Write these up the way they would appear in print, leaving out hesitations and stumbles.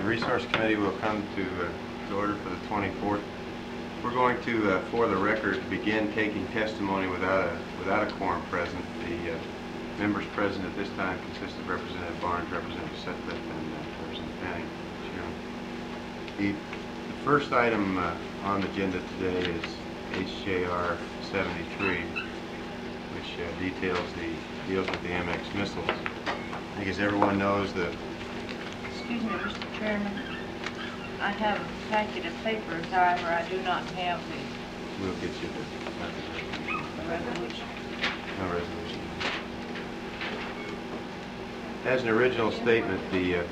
Resource Committee will come to order for the 24th. We're going to, for the record, begin taking testimony without a quorum present. The members present at this time consist of Representative Barnes, Representative Sutcliffe, and Representative Fanning. The first item on the agenda today is HJR 73, which deals with the MX missiles. I think, as everyone knows, Excuse me, Mr. Chairman. I have a packet of papers, however, I do not have we'll get you the resolution. no resolution. As an original statement, the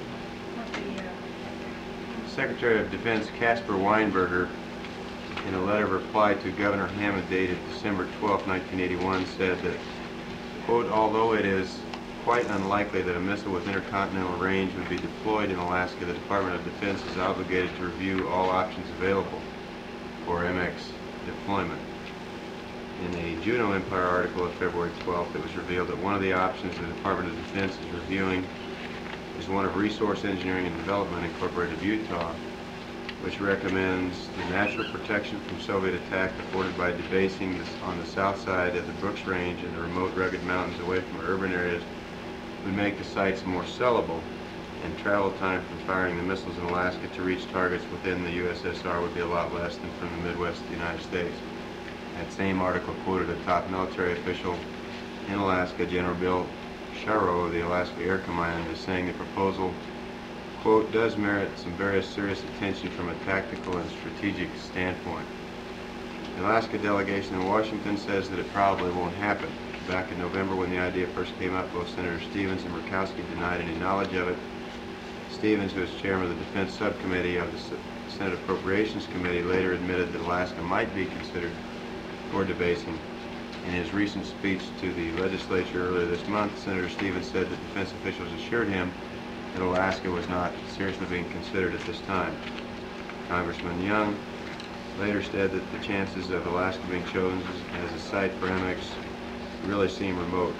Secretary of Defense Caspar Weinberger, in a letter of reply to Governor Hammond dated December 12, 1981, said that, quote, although it is quite unlikely that a missile with intercontinental range would be deployed in Alaska, the Department of Defense is obligated to review all options available for MX deployment. In a Juneau Empire article of February 12th, it was revealed that one of the options the Department of Defense is reviewing is one of Resource Engineering and Development Incorporated of Utah, which recommends the natural protection from Soviet attack afforded by debasing on the south side of the Brooks Range and the remote rugged mountains away from urban areas would make the sites more sellable, and travel time from firing the missiles in Alaska to reach targets within the USSR would be a lot less than from the Midwest of the United States. That same article quoted a top military official in Alaska, General Bill Sharo of the Alaska Air Command, as saying the proposal, quote, does merit some very serious attention from a tactical and strategic standpoint. The Alaska delegation in Washington says that it probably won't happen. Back in November, when the idea first came up, both Senator Stevens and Murkowski denied any knowledge of it. Stevens, who is chairman of the Defense Subcommittee of the Senate Appropriations Committee, later admitted that Alaska might be considered for debasing. In his recent speech to the legislature earlier this month, Senator Stevens said that defense officials assured him that Alaska was not seriously being considered at this time. Congressman Young later said that the chances of Alaska being chosen as a site for MX really seem remote.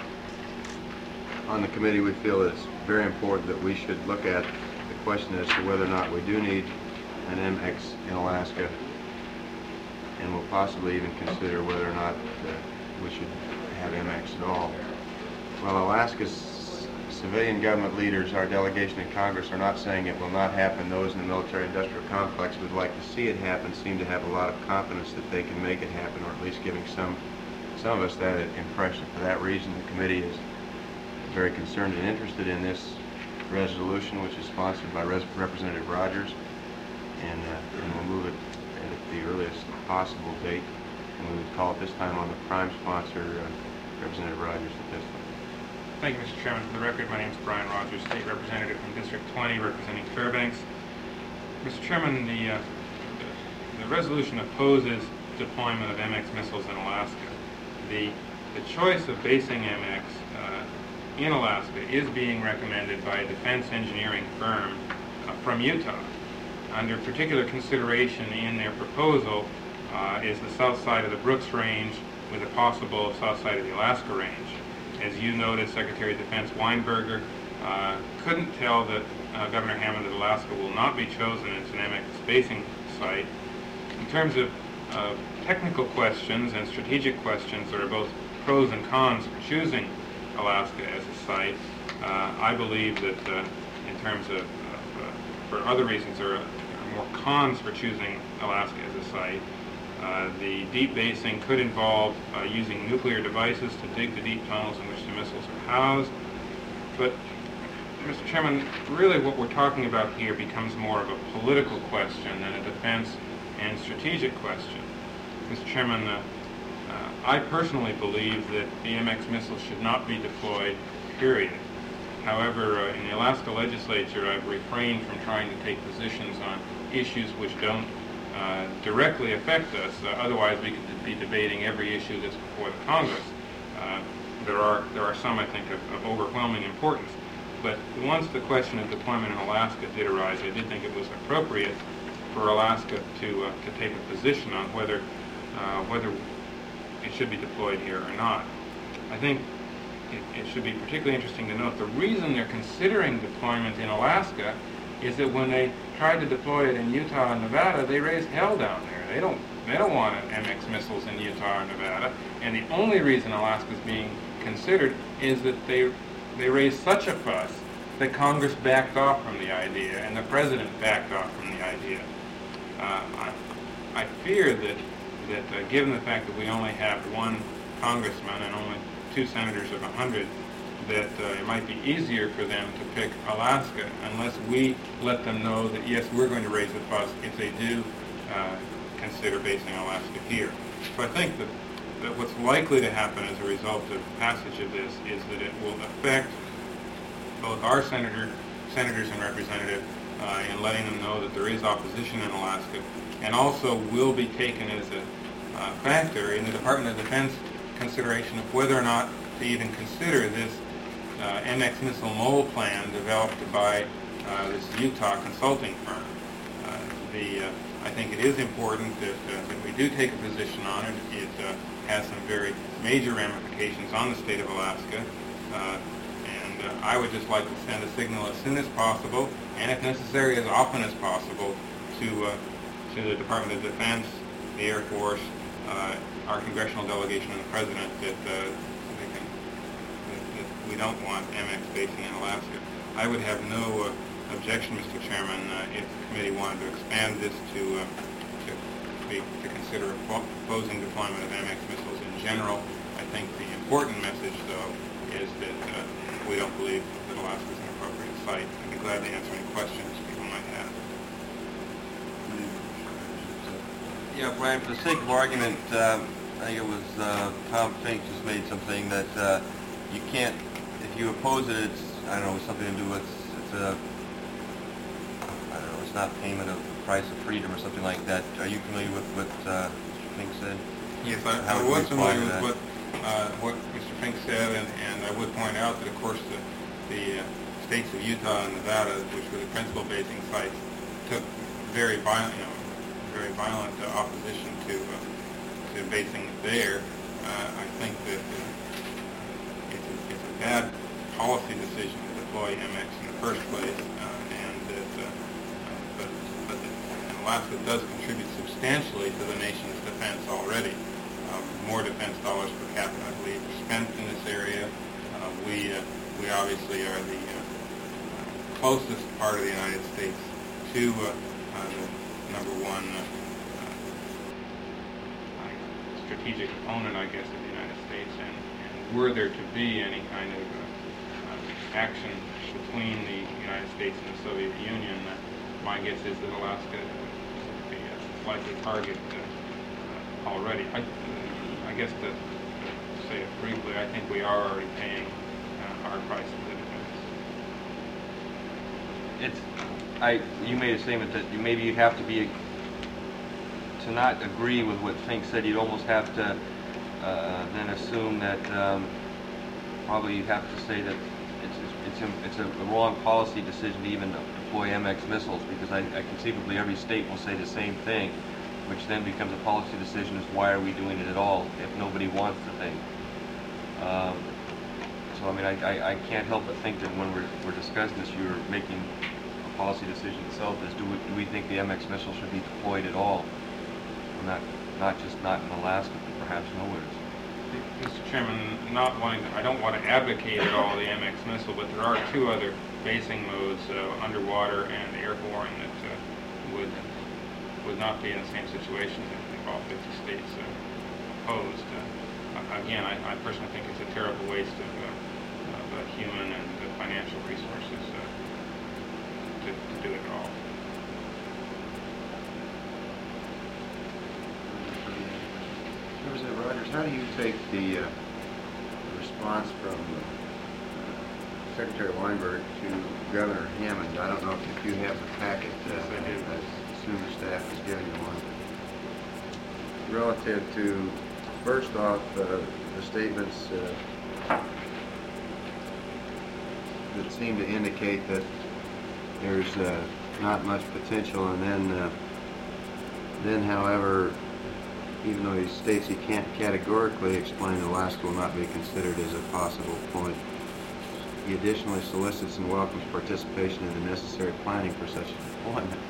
On the committee, we feel it's very important that we should look at the question as to whether or not we do need an MX in Alaska, and we'll possibly even consider whether or not we should have MX at all. While Alaska's civilian government leaders, our delegation in Congress, are not saying it will not happen, those in the military-industrial complex would like to see it happen, seem to have a lot of confidence that they can make it happen, or at least giving some of us that impression. For that reason, the committee is very concerned and interested in this resolution, which is sponsored by Representative Rogers, and we'll move it at the earliest possible date. And we would call at this time on the prime sponsor, Representative Rogers, to testify. Thank you, Mr. Chairman. For the record, my name is Brian Rogers, State Representative from District 20, representing Fairbanks. Mr. Chairman, the resolution opposes deployment of MX missiles in Alaska. The choice of basing MX in Alaska is being recommended by a defense engineering firm from Utah. Under particular consideration in their proposal is the south side of the Brooks Range with a possible south side of the Alaska Range. As you noted, Secretary of Defense Weinberger couldn't tell that Governor Hammond of Alaska will not be chosen as an MX basing site. In terms of technical questions and strategic questions that are both pros and cons for choosing Alaska as a site, I believe that in terms of, for other reasons, there are more cons for choosing Alaska as a site. The deep basing could involve using nuclear devices to dig the deep tunnels in which the missiles are housed. But, Mr. Chairman, really what we're talking about here becomes more of a political question than a defense and strategic question. Mr. Chairman, I personally believe that the MX missiles should not be deployed, period. However, in the Alaska legislature, I've refrained from trying to take positions on issues which don't directly affect us. Otherwise, we could be debating every issue that's before the Congress. There are some, I think, of overwhelming importance. But once the question of deployment in Alaska did arise, I did think it was appropriate for Alaska to take a position on whether it should be deployed here or not. I think it should be particularly interesting to note the reason they're considering deployment in Alaska is that when they tried to deploy it in Utah and Nevada, they raised hell down there. They don't want MX missiles in Utah or Nevada, and the only reason Alaska's being considered is that they raised such a fuss that Congress backed off from the idea and the President backed off from the idea. I fear that given the fact that we only have one congressman and only 2 senators of 100, that it might be easier for them to pick Alaska unless we let them know that, yes, we're going to raise a fuss if they do consider basing Alaska here. So I think that what's likely to happen as a result of passage of this is that it will affect both our senators and representatives in letting them know that there is opposition in Alaska, and also will be taken as a factor in the Department of Defense consideration of whether or not to even consider this MX missile mole plan developed by this Utah consulting firm. I think it is important that we do take a position on it. It has some very major ramifications on the state of Alaska, and I would just like to send a signal as soon as possible, and if necessary as often as possible, to the Department of Defense, the Air Force, our congressional delegation, and the President that we don't want MX basing in Alaska. I would have no objection, Mr. Chairman, if the committee wanted to expand this to consider opposing deployment of MX missiles in general. I think the important message, though, is that we don't believe that Alaska is an appropriate site. I'd be glad to answer any questions people might have. Yeah, Brian, for the sake of argument, I think it was Tom Fink just made something that you can't, if you oppose it, it's, I don't know, something to do with, it's not payment of the price of freedom or something like that. Are you familiar with what Mr. Fink said? Yes, I was familiar with what Mr. Fink said, and I would point out that, of course, the states of Utah and Nevada, which were the principal basing sites, took very violent opposition to basing it there. I think that it's a bad policy decision to deploy MX in the first place, but Alaska does contribute substantially to the nation's defense already. More defense dollars per capita, I believe, are spent in this area. We obviously are the closest part of the United States to the number one strategic opponent, I guess, of the United States, and were there to be any kind of action between the United States and the Soviet Union, my guess is that Alaska would be a likely target already. I guess to say it briefly, I think we are already paying our price for the defense. You made a statement that maybe you'd have to not agree with what Fink said. You'd almost have to then assume that probably you'd have to say that it's a wrong policy decision to even deploy MX missiles, because I conceivably every state will say the same thing, which then becomes a policy decision as why are we doing it at all if nobody wants the thing. So I mean, I can't help but think that when we're discussing this, you're making a policy decision itself as do we think the MX missile should be deployed at all? Not in Alaska, but perhaps nowhere. Mr. Chairman, I don't want to advocate at all the MX missile, but there are 2 other basing modes, underwater and airborne, that would not be in the same situation if all 50 states opposed. Again, I personally think it's a terrible waste of human and financial resources to do it at all. Representative Rogers, how do you take the response from Secretary Weinberg to Governor Hammond? I don't know if you have the packet. Yes, I do. I assume the staff is giving you one. Relative to, first off, the statements that seem to indicate that there's not much potential, and then however, even though he states he can't categorically explain, Alaska will not be considered as a possible point. he additionally solicits and welcomes participation in the necessary planning for such deployment.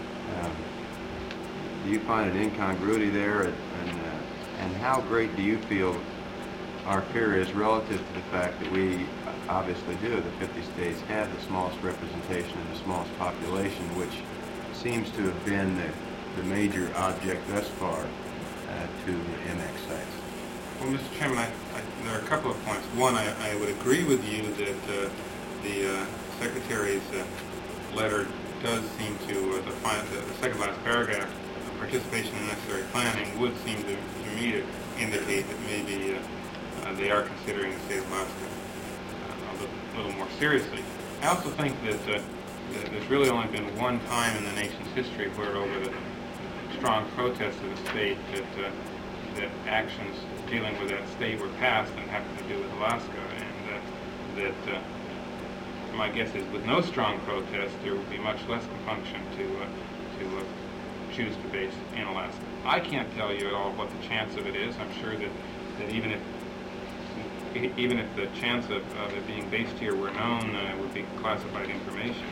Do you find an incongruity there, and how great do you feel our fear is relative to the fact that we obviously do, the 50 states have the smallest representation and the smallest population, which seems to have been the major object thus far to the MX sites? Well, Mr. Chairman, there are a couple of points. One, I would agree with you that the Secretary's letter does seem to define the second last paragraph, participation in necessary planning, would seem to me to indicate that maybe they are considering the state of Alaska a little more seriously. I also think that there's really only been one time in the nation's history where, over the strong protests of the state, that actions dealing with that state were passed and happened to do with Alaska, and that my guess is with no strong protest there would be much less compunction to choose to base in Alaska. I can't tell you at all what the chance of it is. I'm sure that even if the chance of it being based here were known, it would be classified information.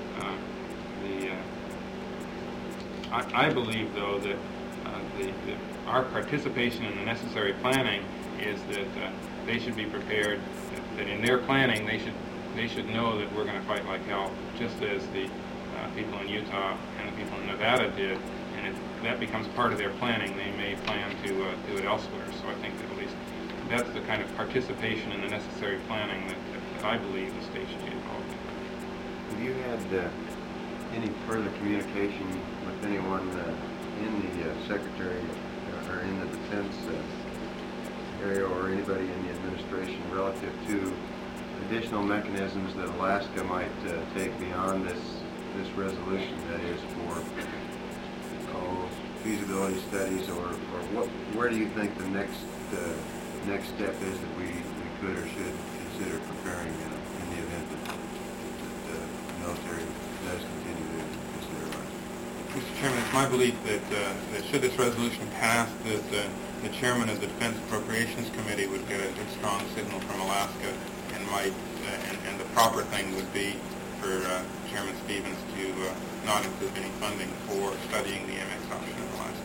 I believe, though, that our participation in the necessary planning is that they should be prepared, that in their planning they should know that we're going to fight like hell, just as the people in Utah and the people in Nevada did. And if that becomes part of their planning, they may plan to do it elsewhere. So I think that at least that's the kind of participation in the necessary planning that I believe the state should be involved in. Have you had any further communication with anyone in the Secretary or in the Defense area, or anybody in the administration, relative to additional mechanisms that Alaska might take beyond this resolution, that is for feasibility studies, or where do you think the next step is that we could or should consider preparing in the event that the military does continue to consider us? Mr. Chairman, it's my belief that should this resolution pass, that the chairman of the Defense Appropriations Committee would get a strong signal from Alaska, and and the proper thing would be for Chairman Stevens to not include any funding for studying the MX option in Alaska.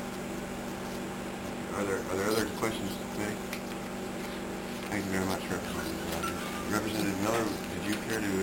Are there other questions to make? Thank you very much, Representative Rogers. Representative Miller, did you care to?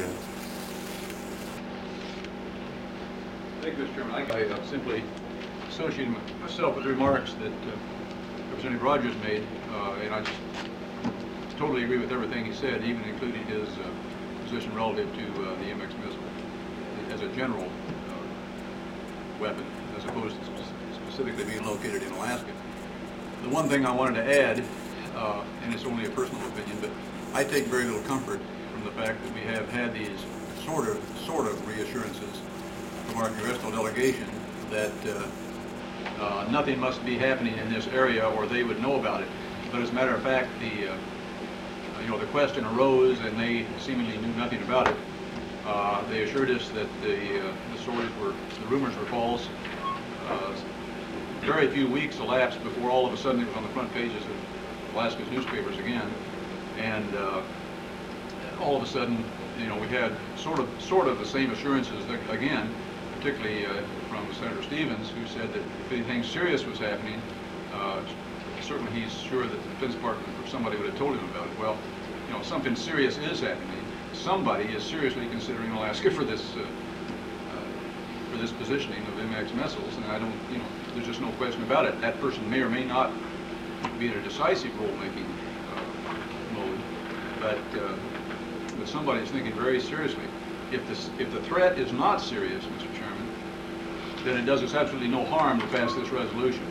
Thank you, Mr. Chairman. I simply associated myself with the remarks that Representative Rogers made, and I just totally agree with everything he said, even including his position relative to the MX missile as a general weapon, as opposed to specifically being located in Alaska. The one thing I wanted to add, and it's only a personal opinion, but I take very little comfort from the fact that we have had these sort of reassurances from our congressional delegation that nothing must be happening in this area or they would know about it. But as a matter of fact, the question arose and they seemingly knew nothing about it. They assured us that the rumors were false. Very few weeks elapsed before all of a sudden it was on the front pages of Alaska's newspapers again, and all of a sudden, we had sort of the same assurances again, particularly from Senator Stevens, who said that if anything serious was happening, certainly he's sure that the Defense Department or somebody would have told him about it. Well, something serious is happening. Somebody is seriously considering Alaska for this positioning of MX missiles, and I don't, there's just no question about it. That person may or may not be in a decisive role-making mode, but somebody is thinking very seriously. If the threat is not serious, Mr. Chairman, then it does us absolutely no harm to pass this resolution.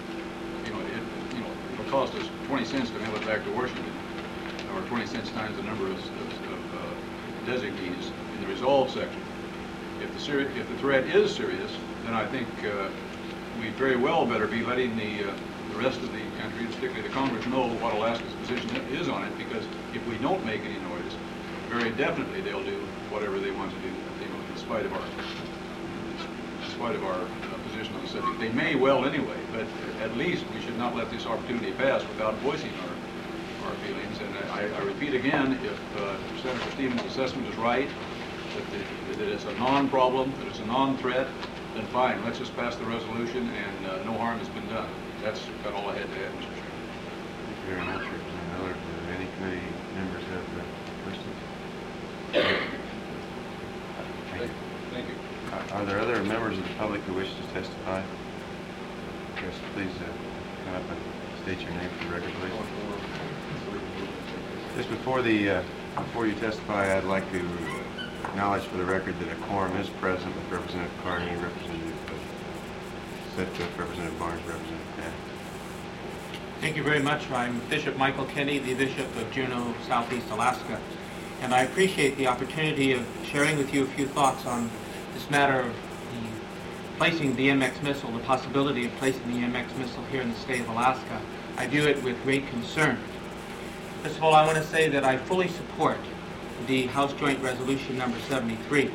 It'll cost us 20 cents to mail it back to Washington, or 20 cents times the number of designees in the resolve section. If the threat is serious, then I think we very well better be letting the rest of the country, particularly the Congress, know what Alaska's position is on it, because if we don't make any noise, very definitely they'll do whatever they want to do, in spite of our position on the subject. They may well anyway, but at least we should not let this opportunity pass without voicing our feelings. And I repeat again, if Senator Stevens' assessment is right, that it's a non-problem, that it's a non-threat, then fine, let's just pass the resolution and no harm has been done. That's about all I had to add, Mr. Chairman. Thank you very much, Representative Miller. Do any committee members have questions? Thank you. Are there other members of the public who wish to testify? Yes, please come up and state your name for the record, please. Just before you testify, I'd like to acknowledge for the record that a quorum is present with Representative Carney, Representative Sitcliffe, Representative Barnes, Representative Pat. Thank you very much. I'm Bishop Michael Kenny, the Bishop of Juneau, Southeast Alaska, and I appreciate the opportunity of sharing with you a few thoughts on this matter of placing the MX missile, the possibility of placing the MX missile here in the state of Alaska. I view it with great concern. First of all, I want to say that I fully support the House Joint Resolution number 73.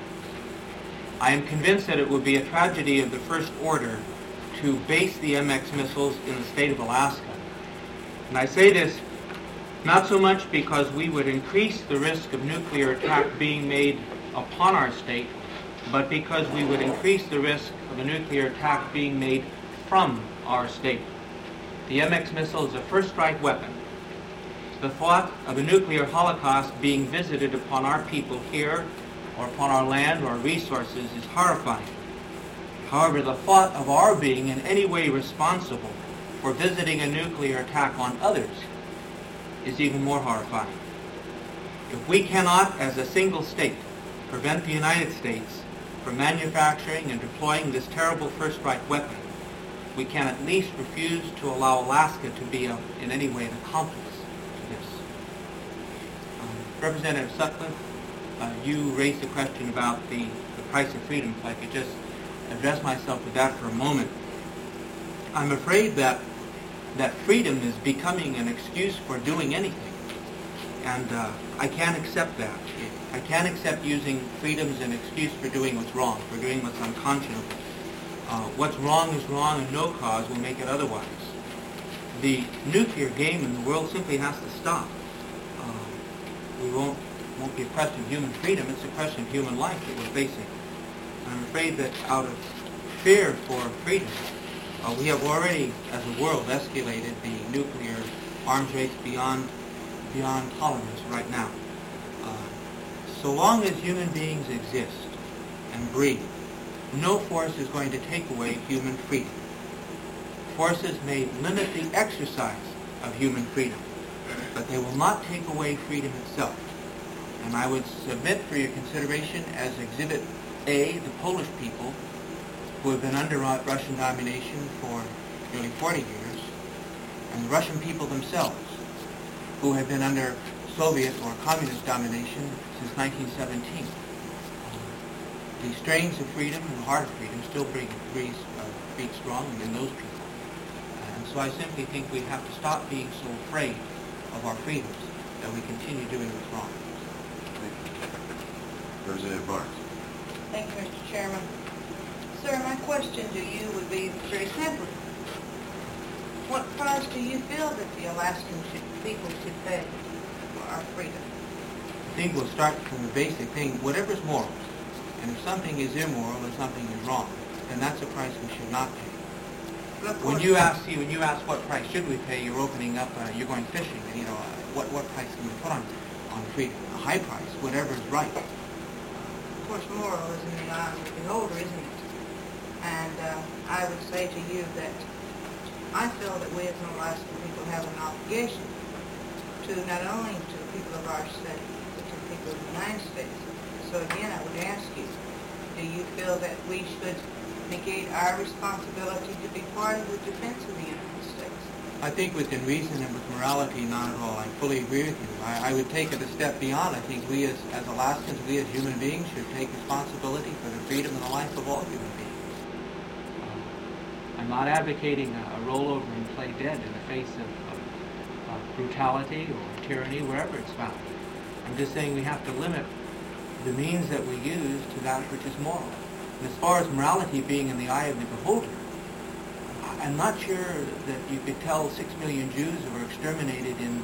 I am convinced that it would be a tragedy of the first order to base the MX missiles in the state of Alaska. And I say this not so much because we would increase the risk of nuclear attack being made upon our state, but because we would increase the risk of a nuclear attack being made from our state. The MX missile is a first-strike weapon. The thought of a nuclear holocaust being visited upon our people here, or upon our land or resources, is horrifying. However, the thought of our being in any way responsible for visiting a nuclear attack on others is even more horrifying. If we cannot, as a single state, prevent the United States from manufacturing and deploying this terrible first-strike weapon, we can at least refuse to allow Alaska to be in any way an accomplice to this. Representative Sutcliffe, you raised the question about the price of freedom. If I could just address myself to that for a moment. I'm afraid that freedom is becoming an excuse for doing anything, and I can't accept that. I can't accept using freedom as an excuse for doing what's wrong, for doing what's unconscionable. What's wrong is wrong, and no cause will make it otherwise. The nuclear game in the world simply has to stop. We won't be a question of human freedom, it's a question of human life that we're facing. I'm afraid that out of fear for freedom, we have already, as a world, escalated the nuclear arms race beyond tolerance right now. So long as human beings exist and breathe, no force is going to take away human freedom. Forces may limit the exercise of human freedom, but they will not take away freedom itself. And I would submit for your consideration as Exhibit A, the Polish people, who have been under Russian domination for nearly 40 years, and the Russian people themselves, who have been under Soviet or communist domination since 1917. The strains of freedom and the heart of freedom still beat strong in those people. And so I simply think we have to stop being so afraid of our freedoms that we continue doing what's wrong. Thank you. Representative Barnes. Thank you, Mr. Chairman. Sir, my question to you would be very simple. What price do you feel that the Alaskan people should pay for our freedom? I think we'll start from the basic thing, whatever's moral. And if something is immoral or something is wrong, then that's a price we should not pay. When you ask what price should we pay, you're opening up, you're going fishing, and what price can we put on freedom? A high price, whatever is right. Of course, moral is in the eye of the beholder, isn't it? And I would say to you that I feel that we as an Alaskan people have an obligation to not only to the people of our state, but to the people of the United States. So again, I would ask you, do you feel that we should negate our responsibility to be part of the defense of the United States? I think within reason and with morality, not at all. I fully agree with you. I would take it a step beyond. I think we as Alaskans, we as human beings should take responsibility for the freedom and the life of all human beings. I'm not advocating a rollover and play dead in the face of brutality or tyranny, wherever it's found. I'm just saying we have to limit the means that we use to that which is moral. And as far as morality being in the eye of the beholder, I'm not sure that you could tell 6 million Jews who were exterminated in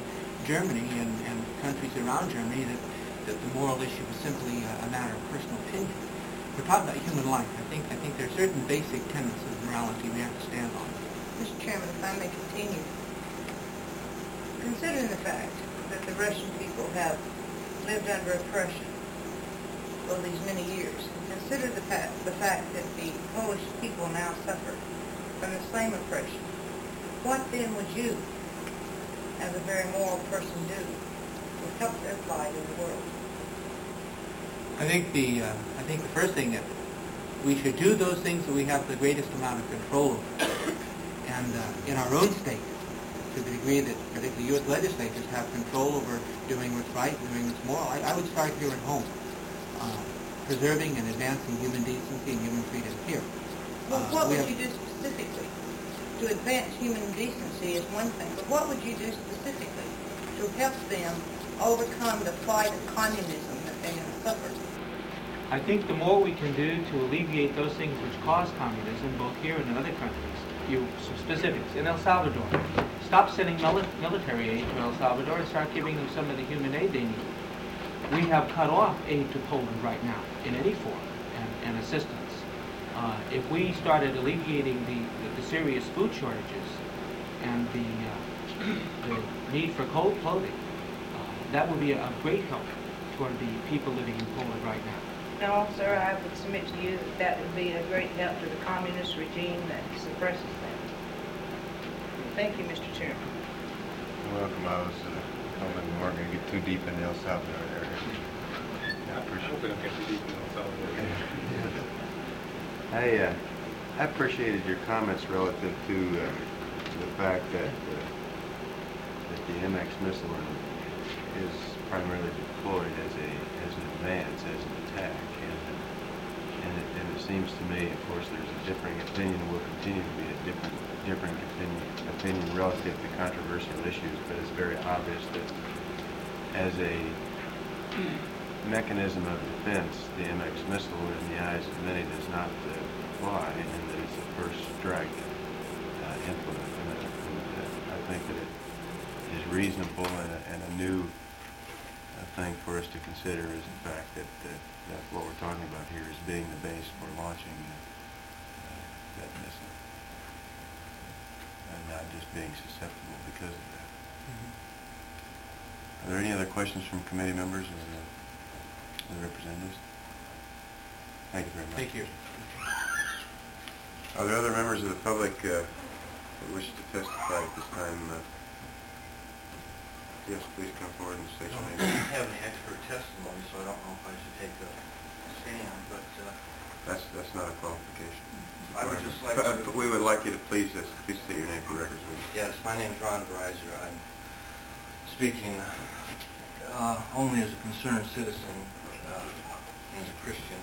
Germany and countries around Germany that the moral issue was simply a matter of personal opinion. We're talking about human life. I think there are certain basic tenets of morality we have to stand on. Mr. Chairman, if I may continue, considering the fact that the Russian people have lived under oppression over these many years, and consider the fact that the Polish people now suffer from the same oppression, what then would you, as a very moral person, do to help their plight in the world? I think the first thing that we should do those things that we have the greatest amount of control over. And in our own state, to the degree that particularly U.S. legislators have control over doing what's right and doing what's moral, I would start here at home, preserving and advancing human decency and human freedom here. Well, what would you do specifically? To advance human decency is one thing, but what would you do specifically to help them overcome the plight of communism that they have suffered? I think the more we can do to alleviate those things which cause communism, both here and in other countries, some specifics. In El Salvador, stop sending military aid to El Salvador and start giving them some of the human aid they need. We have cut off aid to Poland right now in any form and assistance. If we started alleviating the serious food shortages and the need for cold clothing, that would be a great help toward the people living in Poland right now. No, sir, I would submit to you that that would be a great help to the communist regime that suppresses them. Thank you, Mr. Chairman. You're welcome. I was hoping we weren't going to get too deep into El Salvador there. I appreciate it. I appreciated your comments relative to the fact that the MX missile is primarily deployed as an advance, as an attack, and it seems to me, of course, there's a differing opinion, and will continue to be a differing opinion relative to controversial issues, but it's very obvious that as a mechanism of defense, the MX missile, in the eyes of many, does not fly, and that it's a first strike implement. And I think that it is reasonable and a new thing for us to consider is the fact that what we're talking about here is being the base for launching that missile, and not just being susceptible because of that. Are there any other questions from committee members or the representatives? Thank you very much. Thank you. Are there other members of the public that wish to testify at this time? Yes, please come forward and state your I name. don't have any expert testimony, so I don't know if I should take a stand, but That's not a qualification. I would just like to... But we would like you to please state your name for records. Yes, my name is Ron Dreiser. I'm speaking only as a concerned citizen and as a Christian.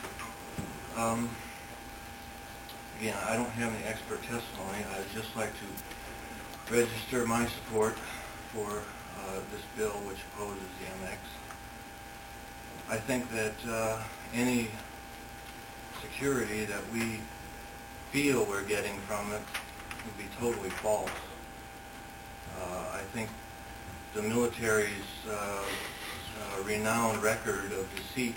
Again, I don't have any expert testimony. I'd just like to register my support for this bill which opposes the MX. I think that any security that we feel we're getting from it would be totally false. I think the military's renowned record of deceit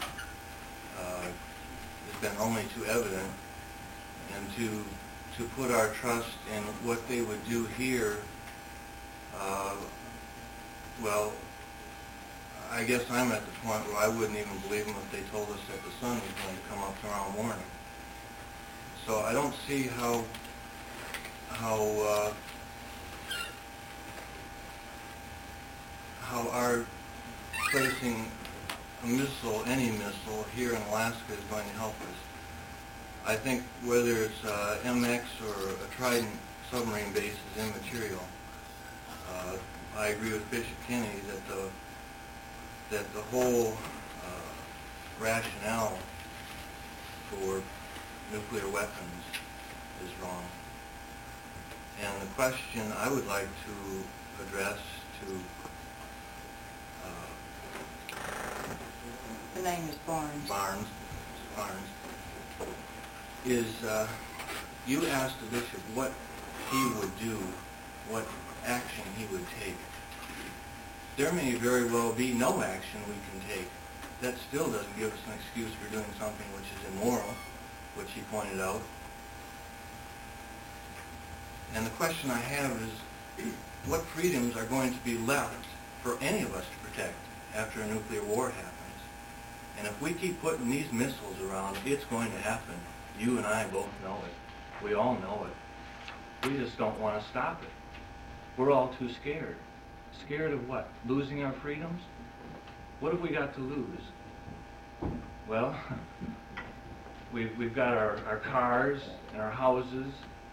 has been only too evident, and to put our trust in what they would do here, well, I guess I'm at the point where I wouldn't even believe them if they told us that the sun was going to come up tomorrow morning. So I don't see how our placing a missile, any missile, here in Alaska is going to help us. I think whether it's MX or a Trident submarine base is immaterial. I agree with Bishop Kennedy that the whole rationale for nuclear weapons is wrong. And the question I would like to address to The name is Barnes. Barnes, is you asked the bishop what he would do, what action he would take there may very well be no action we can take. That still doesn't give us an excuse for doing something which is immoral, which he pointed out. And the question I have is, what freedoms are going to be left for any of us to protect after a nuclear war happens? And if we keep putting these missiles around, it's going to happen. You and I both know it. We all know it. We just don't want to stop it. We're all too scared. Scared of what? Losing our freedoms? What have we got to lose? Well, we've got our cars and our houses,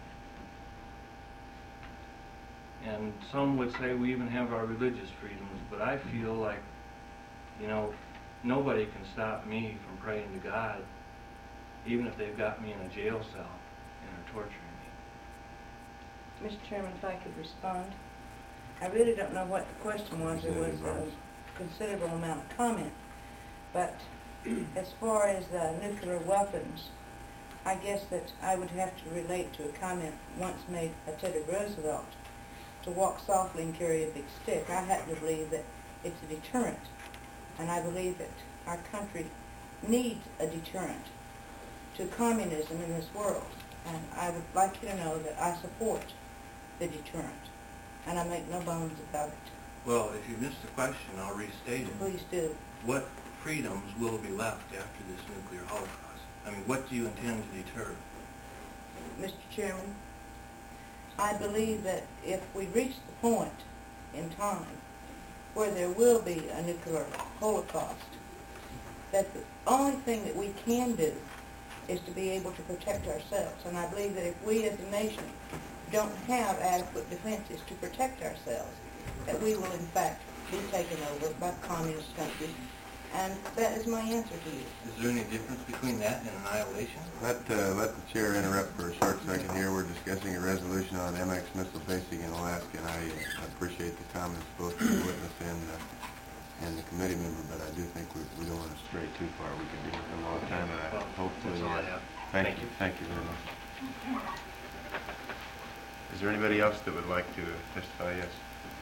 and some would say we even have our religious freedoms, but I feel like, you know, nobody can stop me from praying to God, even if they've got me in a jail cell and are torturing me. Mr. Chairman, if I could respond. I really don't know what the question was. There was a considerable amount of comment. But as far as nuclear weapons, I guess that I would have to relate to a comment once made by Teddy Roosevelt, to walk softly and carry a big stick. I happen to believe that it's a deterrent. And I believe that our country needs a deterrent to communism in this world. And I would like you to know that I support the deterrent. And I make no bones about it. Well, if you missed the question, I'll restate it. Please do. What freedoms will be left after this nuclear holocaust? I mean, what do you intend to deter? Mr. Chairman, I believe that if we reach the point in time where there will be a nuclear holocaust, that the only thing that we can do is to be able to protect ourselves. And I believe that if we as a nation don't have adequate defenses to protect ourselves, that we will in fact be taken over by communist countries. And that is my answer to you. Is there any difference between that and annihilation? Let the chair interrupt for a short second here. We're discussing a resolution on MX missile basing in Alaska, and I appreciate the comments both from the witness and the committee member, but I do think we don't want to stray too far. We could be here for a long time, and I hopefully... That's all I have. Thank you. Thank you very much. Is there anybody else that would like to testify? Yes.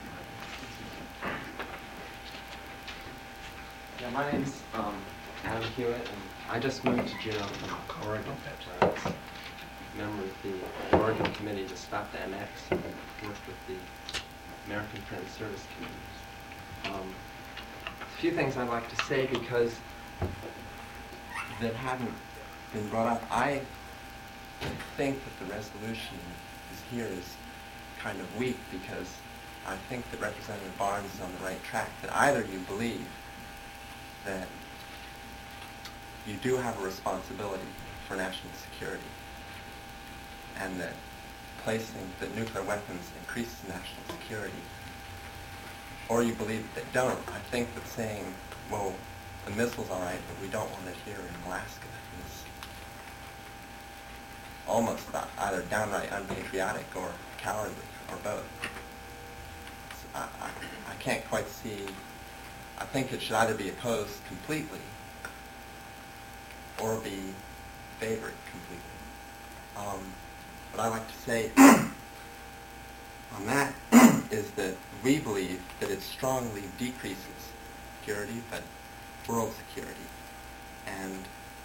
Yeah, my name's Adam Hewitt, and I just moved to Juneau from Oregon. I was a member of the Oregon Committee to stop the MX and worked with the American Friends Service Committees. A few things I'd like to say because that haven't been brought up. I think that the resolution here is kind of weak because I think that Representative Barnes is on the right track, that either you believe that you do have a responsibility for national security and that that nuclear weapons increases national security, or you believe that they don't. I think that saying, well, the missile's all right, but we don't want it here in Alaska is almost either downright unpatriotic or cowardly, or both. So I can't quite see. I think it should either be opposed completely or be favored completely. What I like to say on that is that we believe that it strongly decreases security, but world security. And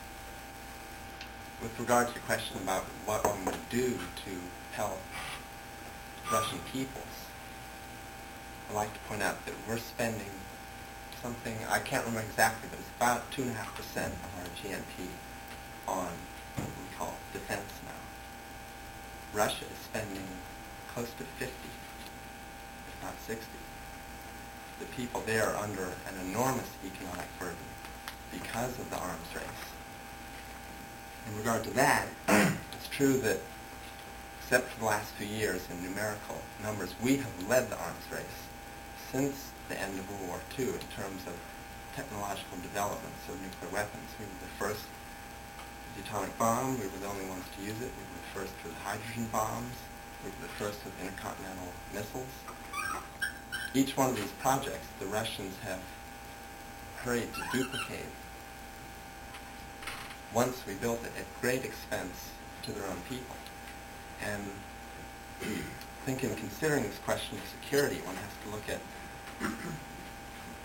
with regard to your question about what one would do to help Russian peoples, I'd like to point out that we're spending something, I can't remember exactly, but it's about 2.5% of our GNP on what we call defense now. Russia is spending close to 50, if not 60. The people there are under an enormous economic burden because of the arms race. In regard to that, it's true that, except for the last few years in numerical numbers, we have led the arms race since the end of World War II in terms of technological developments of nuclear weapons. We were the first with the atomic bomb. We were the only ones to use it. We were the first with hydrogen bombs. We were the first with intercontinental missiles. Each one of these projects, the Russians have hurried to duplicate once we built it at great expense to their own people. And I think in considering this question of security, one has to look at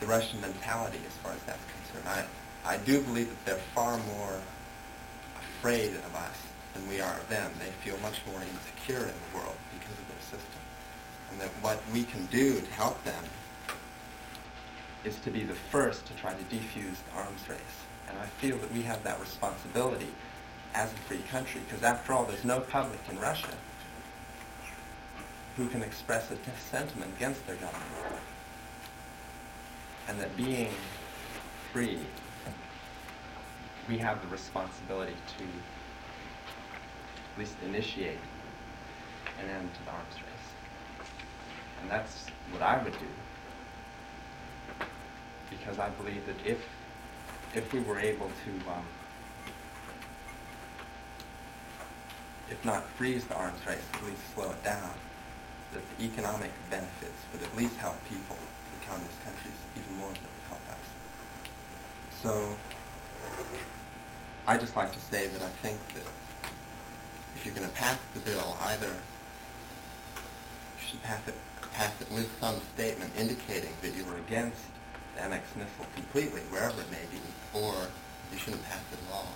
the Russian mentality as far as that's concerned. I do believe that they're far more afraid of us than we are of them. They feel much more insecure in the world because of their system. And that what we can do to help them is to be the first to try to defuse the arms race. And I feel that we have that responsibility as a free country, because after all, there's no public in Russia who can express a sentiment against their government. And that being free, we have the responsibility to at least initiate an end to the arms race. And that's what I would do, because I believe that if we were able to, if not freeze the arms race, at least slow it down, that the economic benefits would at least help people in communist countries even more than it would help us. So, I just like to say that I think that if you're going to pass the bill, either you should pass it with some statement indicating that you were against the MX missile completely, wherever it may be, or you shouldn't pass it at all.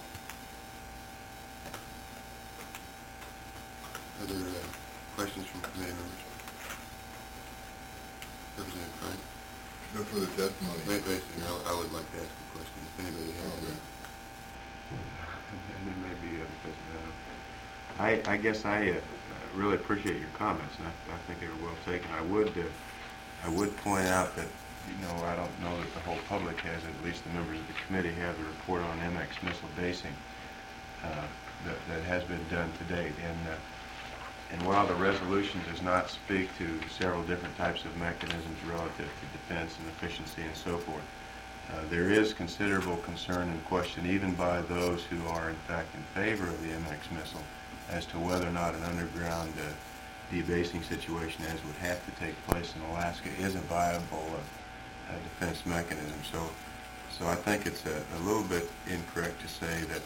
Other questions from committee members? Representative Frank? No further testimony. Basically, I would like to ask a question if anybody has any. And there may be other questions. I guess I really appreciate your comments, and I think they were well taken. I would point out that, I don't know that the whole public has, at least the members of the committee have the report on MX missile basing that has been done to date. And while the resolution does not speak to several different types of mechanisms relative to defense and efficiency and so forth, there is considerable concern and question, even by those who are in fact in favor of the MX missile, as to whether or not an underground debasing situation, as would have to take place in Alaska, is a viable defense mechanism. So I think it's a little bit incorrect to say that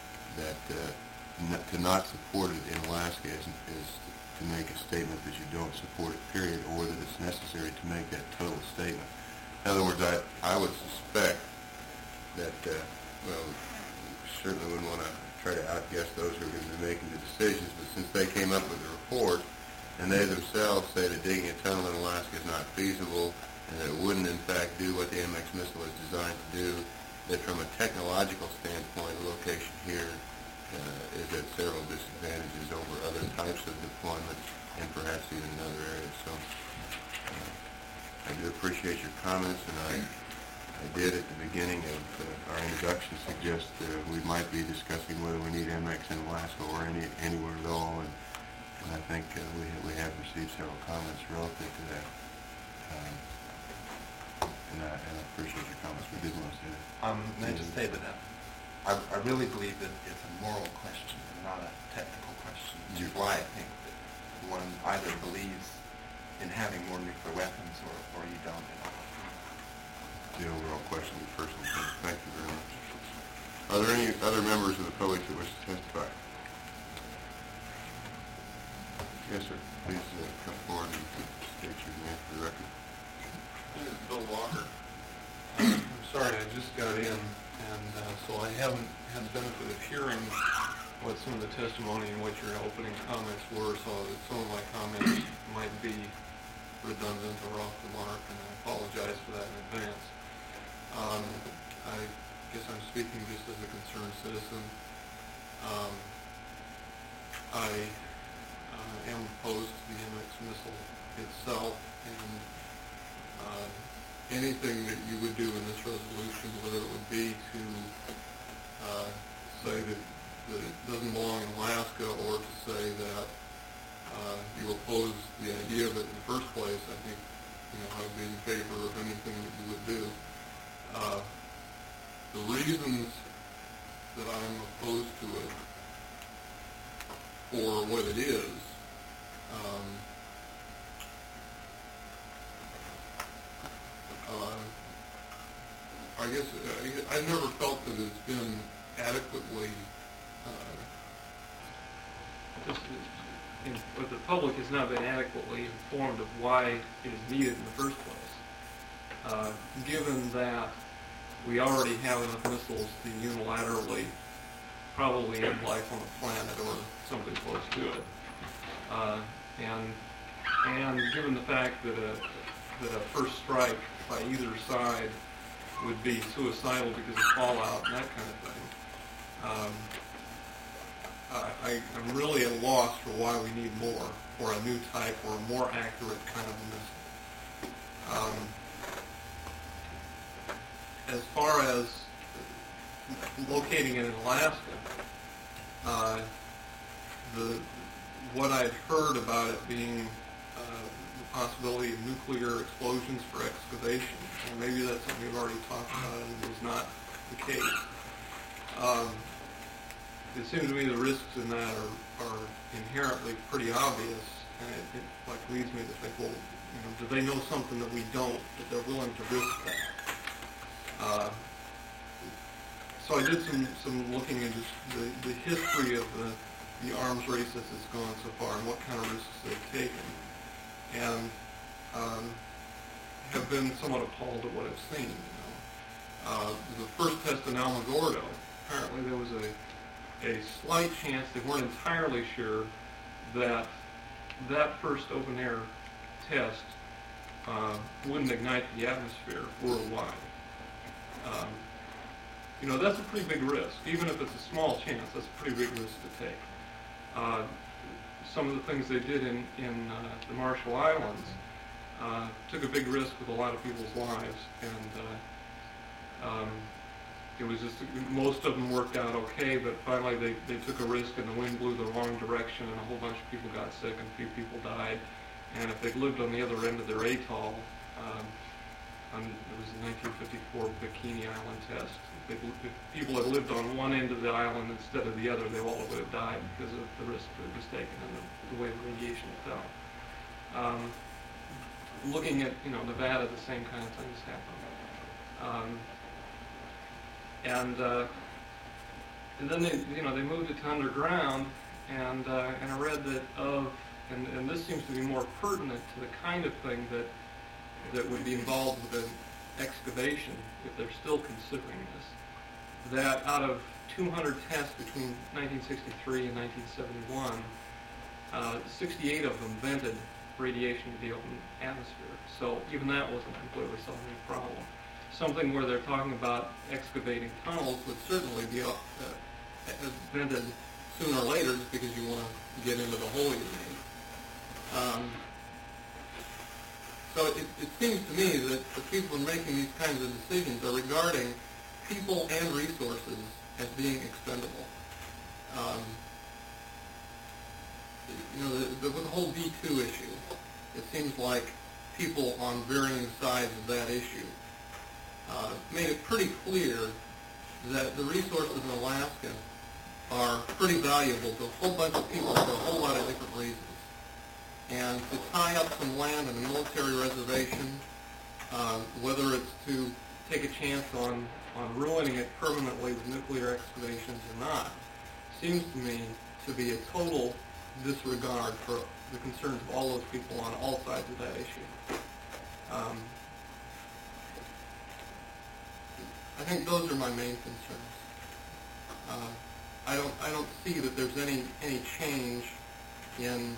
to not support it in Alaska is to make a statement that you don't support it, period, or that it's necessary to make that total statement. In other words, I would suspect that, certainly wouldn't want to try to outguess those who are going to be making the decisions, but since they came up with the report, and they themselves say that digging a tunnel in Alaska is not feasible, and that it wouldn't in fact do what the MX missile is designed to do, that from a technological standpoint, the location here is at several disadvantages over other types of deployment and perhaps even in other areas. So I do appreciate your comments, and I did at the beginning of our introduction suggest we might be discussing whether we need MX in Alaska or anywhere at all, and I think we have received several comments relative to that. And I appreciate your comments. We did want to say that. May I just say that I really believe that it's a moral question and not a technical question, which is why I think that one either believes in having more nuclear weapons or you don't at all. The overall question is personal. Thank you very much. Are there any other members of the public that wish to testify? Yes, sir. Please come forward and state your name for the record. My name is Bill Walker. I'm sorry, I just got in, and so I haven't had the benefit of hearing what some of the testimony and what your opening comments were, so that some of my comments might be redundant or off the mark, and I apologize for that in advance. I guess I'm speaking just as a concerned citizen. I am opposed to the MX missile itself, and anything that you would do in this resolution, whether it would be to say that it doesn't belong in Alaska, or to say that you oppose the idea of it in the first place, I think I would be in favor of anything that you would do. The reasons that I'm opposed to it, for what it is, I guess I've never felt that it's been adequately But the public has not been adequately informed of why it is needed in the first place. given that we already have enough missiles to unilaterally probably end life on the planet or something close to it. And given the fact that a first strike by either side would be suicidal because of fallout and that kind of thing, I'm really at a loss for why we need more, or a new type, or a more accurate kind of missile. As far as locating it in Alaska, what I'd heard about it being the possibility of nuclear explosions for excavation, and maybe that's something we've already talked about and it was not the case. It seems to me the risks in that are inherently pretty obvious, and it like leads me to think, well, do they know something that we don't, that they're willing to risk that? So I did some looking into the history of the arms race as it's gone so far and what kind of risks they've taken, and have been somewhat appalled at what I've seen. The first test in Alamogordo, apparently there was a slight chance, they weren't entirely sure, that first open air test wouldn't ignite the atmosphere worldwide. That's a pretty big risk. Even if it's a small chance, that's a pretty big risk to take. Some of the things they did in the Marshall Islands took a big risk with a lot of people's lives, and it was just, most of them worked out okay, but finally they took a risk and the wind blew the wrong direction and a whole bunch of people got sick and a few people died. And if they'd lived on the other end of their atoll, it was the 1954 Bikini Island test. If people had lived on one end of the island instead of the other, they all would have died because of the risk that was taken and the way the radiation fell. Looking at Nevada, the same kind of things happen. And then they moved it to underground, and I read that and this seems to be more pertinent to the kind of thing that would be involved with an excavation, if they're still considering this, that out of 200 tests between 1963 and 1971, 68 of them vented radiation to the open atmosphere. So even that wasn't completely solving the problem. Something where they're talking about excavating tunnels would certainly be vented sooner or later, just because you want to get into the hole you made. So it seems to me that the people making these kinds of decisions are regarding people and resources as being expendable. The whole V2 issue, it seems like people on varying sides of that issue made it pretty clear that the resources in Alaska are pretty valuable to a whole bunch of people for a whole lot of different reasons. And to tie up some land in a military reservation, whether it's to take a chance on ruining it permanently with nuclear excavations or not, seems to me to be a total disregard for the concerns of all those people on all sides of that issue. I think those are my main concerns. I don't see that there's any change in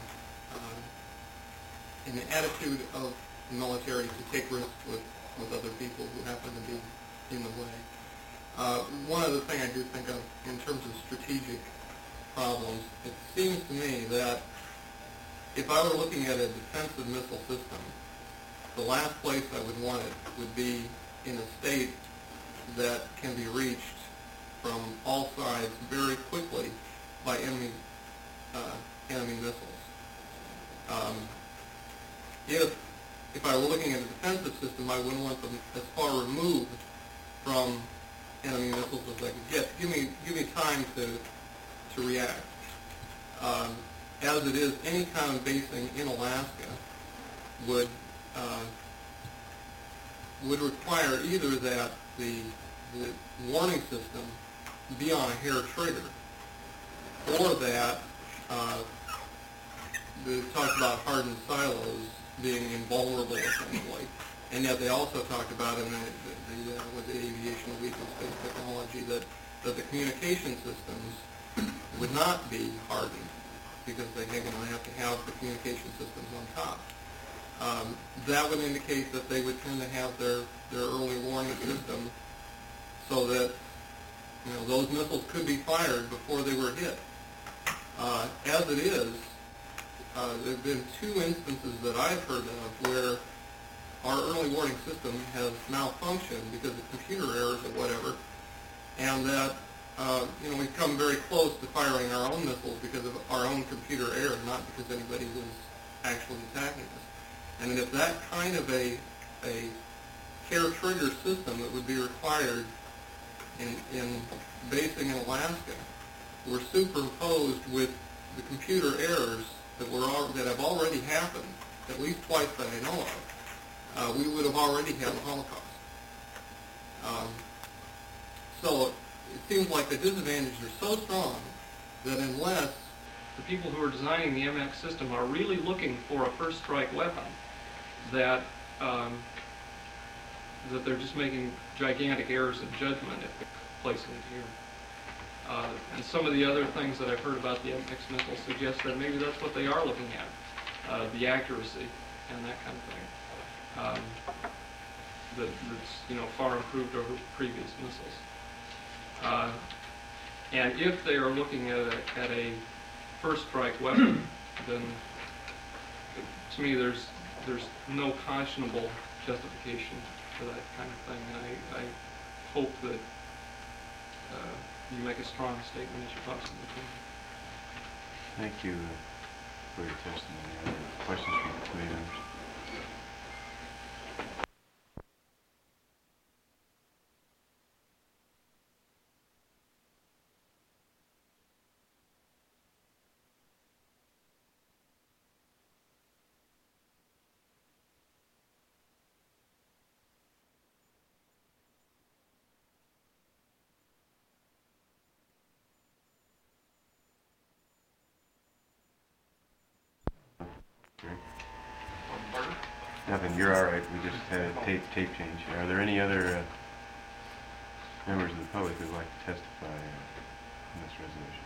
the attitude of the military to take risks with other people who happen to be in the way. One other thing I do think of in terms of strategic problems, it seems to me that if I were looking at a defensive missile system, the last place I would want it would be in a state that can be reached from all sides very quickly by enemy missiles. If I were looking at a defensive system, I wouldn't want them as far removed from enemy missiles as I could get. Give me time to react. As it is, any kind of basing in Alaska would require either that the warning system be on a hair trigger, or that talk about hardened silos being invulnerable essentially, And yet they also talked about in with the Aviation Week and Space Technology that the communication systems would not be hardened because they have to have the communication systems on top. That would indicate that they would tend to have their early warning system so that those missiles could be fired before they were hit. As it is, there have been 2 instances that I've heard of where our early warning system has malfunctioned because of computer errors or whatever, and that we've come very close to firing our own missiles because of our own computer error, not because anybody was actually attacking us. And if that kind of a care trigger system that would be required in basing in Alaska were superimposed with the computer errors that have already happened, at least twice that I know of, we would have already had a Holocaust. So it seems like the disadvantages are so strong that unless the people who are designing the MX system are really looking for a first strike weapon, that they're just making gigantic errors in judgment if they're placing it here. And some of the other things that I've heard about the MX missile suggest that maybe that's what they are looking at, the accuracy and that kind of thing. That's far improved over previous missiles. And if they are looking at a first strike weapon, then to me there's no conscionable justification for that kind of thing. And I hope that you make a strong statement as you possibly can. Thank you for your testimony. Other questions from the committee members? Nothing, you're all right. We just had a tape change. Are there any other members of the public who would like to testify on this resolution?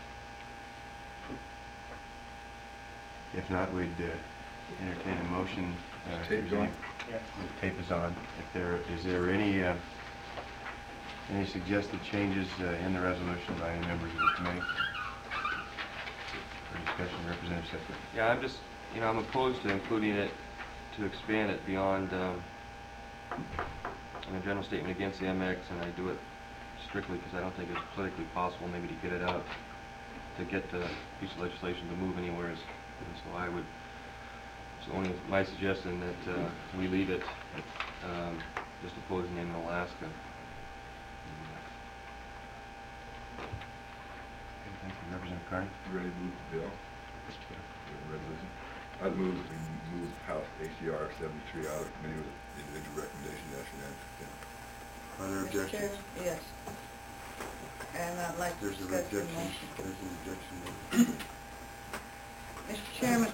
If not, we'd entertain a motion. Tape's on. The tape is on. Is there any suggested changes in the resolution by any members of the committee? For discussion, Representative Seffer. Yeah, I'm opposed to including it, to expand it beyond a general statement against the MX, and I do it strictly because I don't think it's politically possible maybe to get it out, to get the piece of legislation to move anywhere. And so it's only my suggestion that we leave it just opposing it in Alaska. Thank you. Representative Carney? You ready to move the bill? Resolution. I'd move that we move House ACR 73 out of committee with individual recommendation as unanimous. Are there Mr. objections? Chairman, yes. And I'd like to There's a discuss the rejection. motion. There's an objection. Mr. Chairman,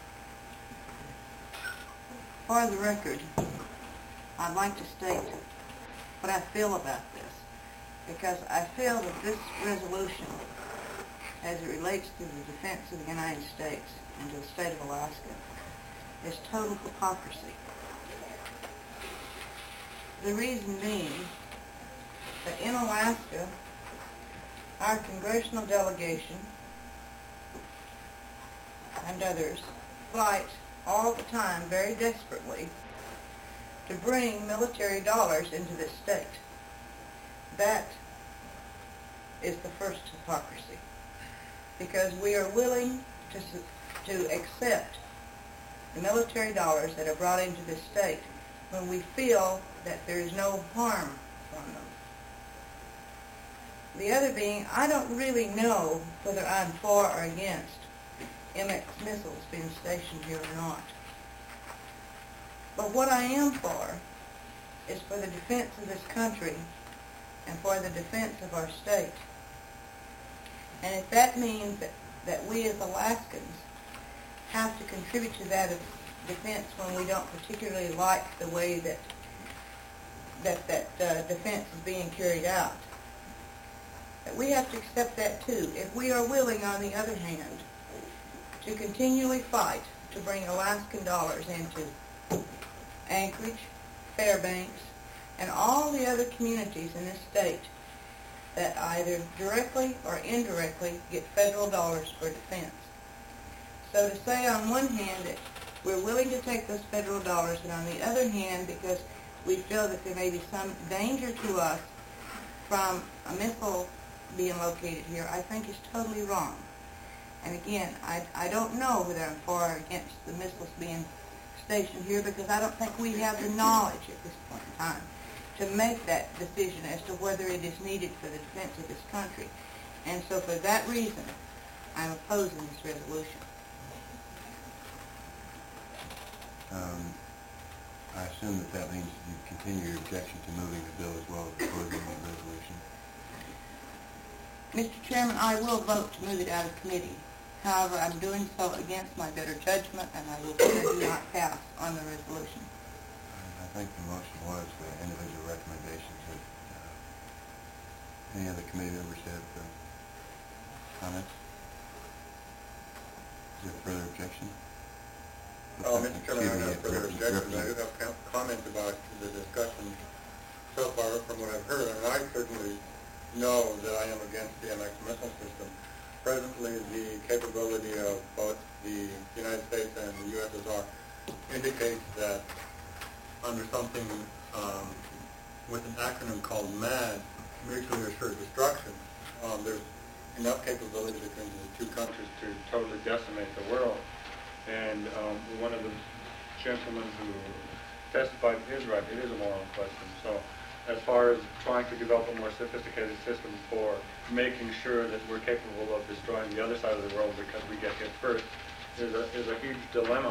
for the record, I'd like to state what I feel about this, because I feel that this resolution, as it relates to the defense of the United States and to the state of Alaska, is total hypocrisy. The reason being that in Alaska, our congressional delegation and others fight all the time very desperately to bring military dollars into this state. That is the first hypocrisy, because we are willing to accept the military dollars that are brought into this state when we feel that there is no harm from them. The other being, I don't really know whether I'm for or against MX missiles being stationed here or not. But what I am for is for the defense of this country and for the defense of our state. And if that means that we as Alaskans have to contribute to that defense when we don't particularly like the way that defense is being carried out. But we have to accept that too. If we are willing, on the other hand, to continually fight to bring Alaskan dollars into Anchorage, Fairbanks, and all the other communities in this state that either directly or indirectly get federal dollars for defense. So to say on one hand that we're willing to take those federal dollars, and on the other hand, because we feel that there may be some danger to us from a missile being located here, I think is totally wrong. And again, I don't know whether I'm for or against the missiles being stationed here, because I don't think we have the knowledge at this point in time to make that decision as to whether it is needed for the defense of this country. And so for that reason, I'm opposing this resolution. I assume that means you continue your objection to moving the bill as well as opposing the resolution. Mr. Chairman, I will vote to move it out of committee. However, I'm doing so against my better judgment, and I will do not pass on the resolution. I think the motion was the individual recommendations. Any other committee members have comments? Is there further objection? Mr. Chairman, I have further objections. I do have comments about the discussion so far from what I've heard, and I certainly know that I am against the MX missile system. Presently, the capability of both the United States and the USSR indicates that under something with an acronym called MAD, mutually assured destruction, there's enough capability between the two countries to totally decimate the world. And one of the gentlemen who testified is right. It is a moral question. So as far as trying to develop a more sophisticated system for making sure that we're capable of destroying the other side of the world because we get hit first is a huge dilemma.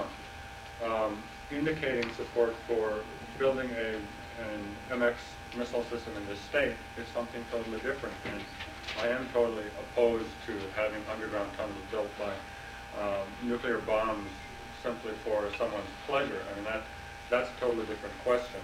Indicating support for building an MX missile system in this state is something totally different. And I am totally opposed to having underground tunnels built by nuclear bombs simply for someone's pleasure. I mean, that's a totally different question.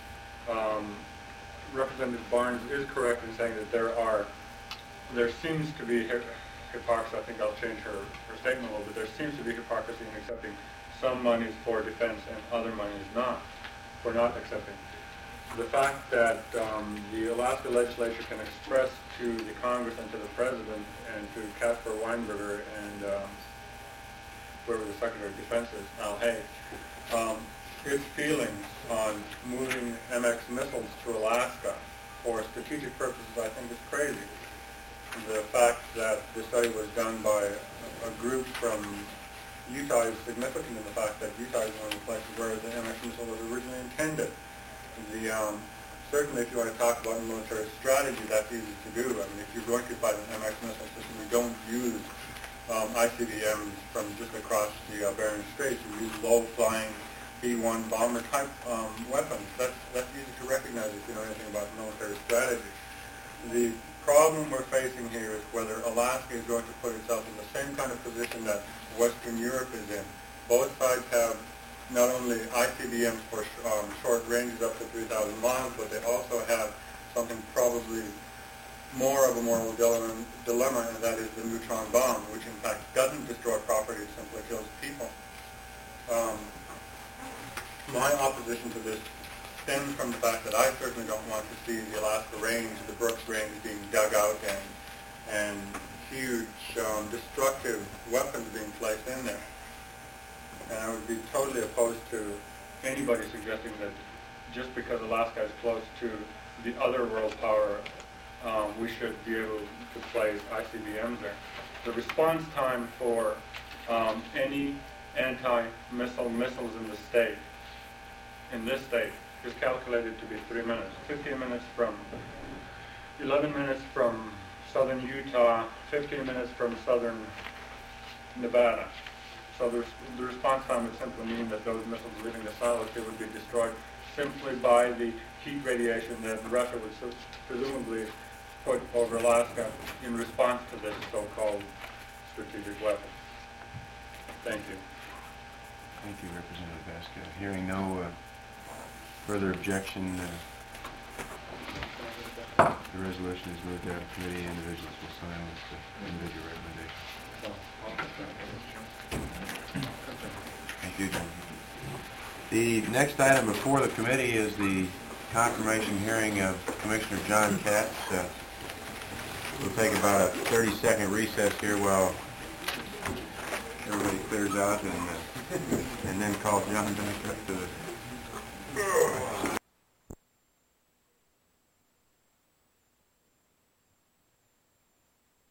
Representative Barnes is correct in saying that there seems to be hypocrisy. I think I'll change her statement a little bit. There seems to be hypocrisy in accepting some monies for defense and other monies for not accepting. The fact that the Alaska legislature can express to the Congress and to the President and to Caspar Weinberger and whoever the Secretary of Defense is, Al Hay, its feelings on moving MX missiles to Alaska for strategic purposes, I think is crazy. The fact that the study was done by a group from Utah is significant in the fact that Utah is one of the places where the MX missile was originally intended. Certainly if you want to talk about military strategy, that's easy to do. I mean, if you're going to fight an MX missile system, you don't use ICBMs from just across the Bering Straits. You use low-flying B-1 bomber-type weapons. That's easy to recognize if you know anything about military strategy. The problem we're facing here is whether Alaska is going to put itself in the same kind of position that Western Europe is in. Both sides have not only ICBMs for short ranges up to 3,000 miles, but they also have something probably more of a moral dilemma, and that is the neutron bomb, which in fact doesn't destroy property, it simply kills people. My opposition to this stems from the fact that I certainly don't want to see the Alaska Range, the Brooks Range, being dug out and huge destructive weapons being placed in there. And I would be totally opposed to anybody suggesting that just because Alaska is close to the other world power, we should be able to place ICBMs there. The response time for any anti-missile missiles in this state, is calculated to be 3 minutes. 15 minutes from, 11 minutes from southern Utah, 15 minutes from southern Nevada. So the response time would simply mean that those missiles leaving the stratosphere would be destroyed simply by the heat radiation that Russia would presumably put over Alaska in response to this so-called strategic weapon. Thank you. Thank you, Representative Vasquez. Hearing no further objection, the resolution is moved out of committee. Individuals will sign with the individual recommendation. Thank you, John. The next item before the committee is the confirmation hearing of Commissioner John Katz. We'll take about a 30-second recess here while everybody clears out and then call John back up to the